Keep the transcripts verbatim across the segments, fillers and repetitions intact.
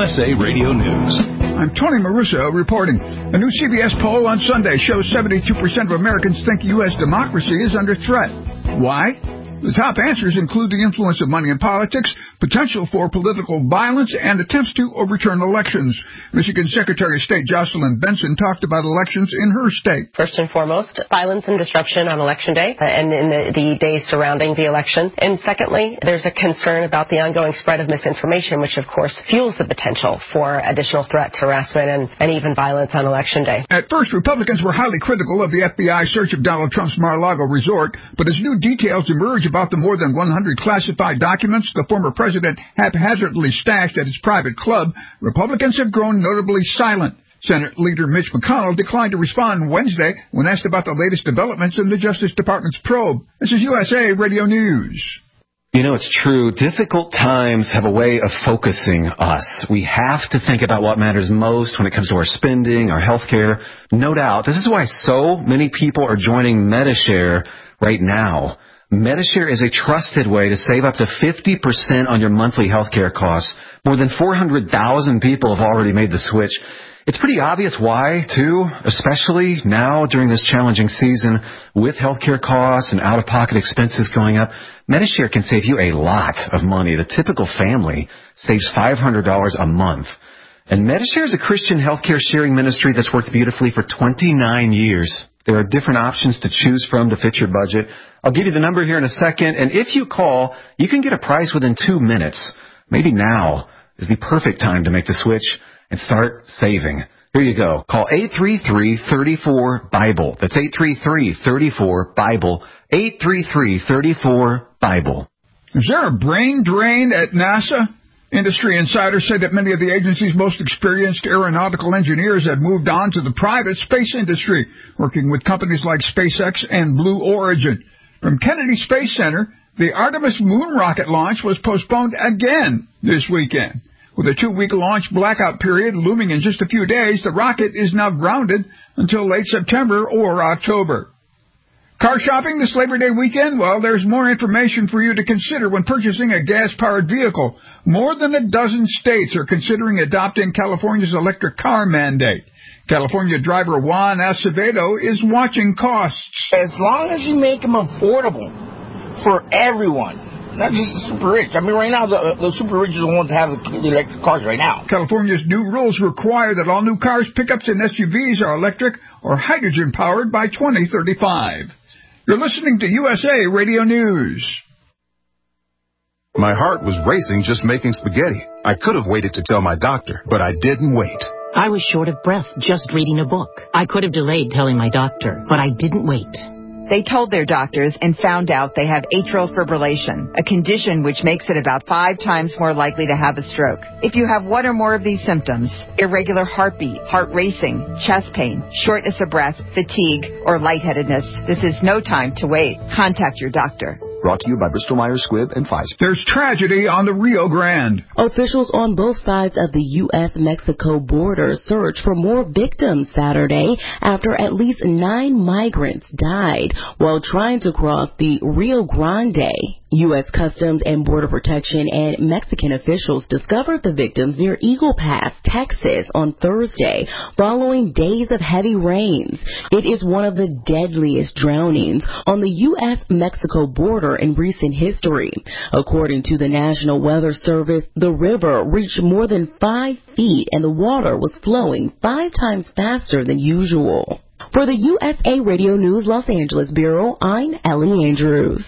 S A Radio News. I'm Tony Maruso reporting. A new C B S poll on Sunday shows seventy-two percent of Americans think U S democracy is under threat. Why? The top answers include the influence of money in politics, potential for political violence, and attempts to overturn elections. Michigan Secretary of State Jocelyn Benson talked about elections in her state. First and foremost, violence and disruption on Election Day and in the, the days surrounding the election. And secondly, there's a concern about the ongoing spread of misinformation, which of course fuels the potential for additional threats, harassment, and, and even violence on Election Day. At first, Republicans were highly critical of the F B I search of Donald Trump's Mar-a-Lago resort, but as new details emerge about the more than one hundred classified documents the former president haphazardly stashed at his private club, Republicans have grown notably silent. Senate Leader Mitch McConnell declined to respond Wednesday when asked about the latest developments in the Justice Department's probe. This is U S A Radio News. You know, it's true. Difficult times have a way of focusing us. We have to think about what matters most when it comes to our spending, our health care. No doubt. This is why so many people are joining Medi-Share right now. Medi-Share is a trusted way to save up to fifty percent on your monthly health care costs. More than four hundred thousand people have already made the switch. It's pretty obvious why, too, especially now during this challenging season with health care costs and out-of-pocket expenses going up. Medi-Share can save you a lot of money. The typical family saves five hundred dollars a month. And Medi-Share is a Christian health care sharing ministry that's worked beautifully for twenty-nine years. There are different options to choose from to fit your budget. I'll give you the number here in a second, and if you call, you can get a price within two minutes. Maybe now is the perfect time to make the switch and start saving. Here you go. Call eight three three, three four, BIBLE. That's eight three three, three four, BIBLE. eight three three, three four, BIBLE. Is there a brain drain at NASA? Industry insiders say that many of the agency's most experienced aeronautical engineers have moved on to the private space industry, working with companies like SpaceX and Blue Origin. From Kennedy Space Center, the Artemis moon rocket launch was postponed again this weekend. With a two-week launch blackout period looming in just a few days, the rocket is now grounded until late September or October. Car shopping this Labor Day weekend? Well, there's more information for you to consider when purchasing a gas-powered vehicle. More than a dozen states are considering adopting California's electric car mandate. California driver Juan Acevedo is watching costs. As long as you make them affordable for everyone, not just the super rich. I mean, right now, the, the super rich are the ones that have the electric cars right now. California's new rules require that all new cars, pickups, and S U Vs are electric or hydrogen-powered by twenty thirty-five. You're listening to U S A Radio News. My heart was racing just making spaghetti. I could have waited to tell my doctor, but I didn't wait. I was short of breath just reading a book. I could have delayed telling my doctor, but I didn't wait. They told their doctors and found out they have atrial fibrillation, a condition which makes it about five times more likely to have a stroke. If you have one or more of these symptoms, irregular heartbeat, heart racing, chest pain, shortness of breath, fatigue, or lightheadedness, this is no time to wait. Contact your doctor. Brought to you by Bristol Myers Squibb and Pfizer. There's tragedy on the Rio Grande. Officials on both sides of the U S Mexico border searched for more victims Saturday after at least nine migrants died while trying to cross the Rio Grande. U S Customs and Border Protection and Mexican officials discovered the victims near Eagle Pass, Texas, on Thursday, following days of heavy rains. It is one of the deadliest drownings on the U S Mexico border in recent history. According to the National Weather Service, the river reached more than five feet and the water was flowing five times faster than usual. For the U S A Radio News Los Angeles Bureau, I'm Ellie Andrews.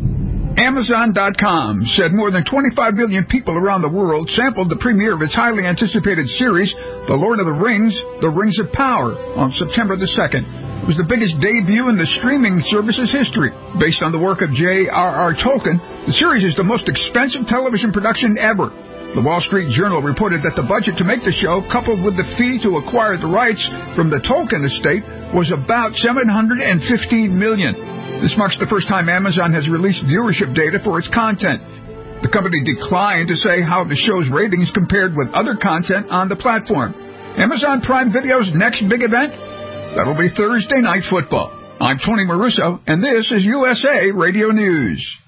Amazon dot com said more than twenty-five million people around the world sampled the premiere of its highly anticipated series, The Lord of the Rings, The Rings of Power, on September the second. It was the biggest debut in the streaming service's history. Based on the work of J R R Tolkien, the series is the most expensive television production ever. The Wall Street Journal reported that the budget to make the show, coupled with the fee to acquire the rights from the Tolkien estate, was about seven hundred fifteen million dollars. This marks the first time Amazon has released viewership data for its content. The company declined to say how the show's ratings compared with other content on the platform. Amazon Prime Video's next big event? That'll be Thursday Night Football. I'm Tony Maruso, and this is U S A Radio News.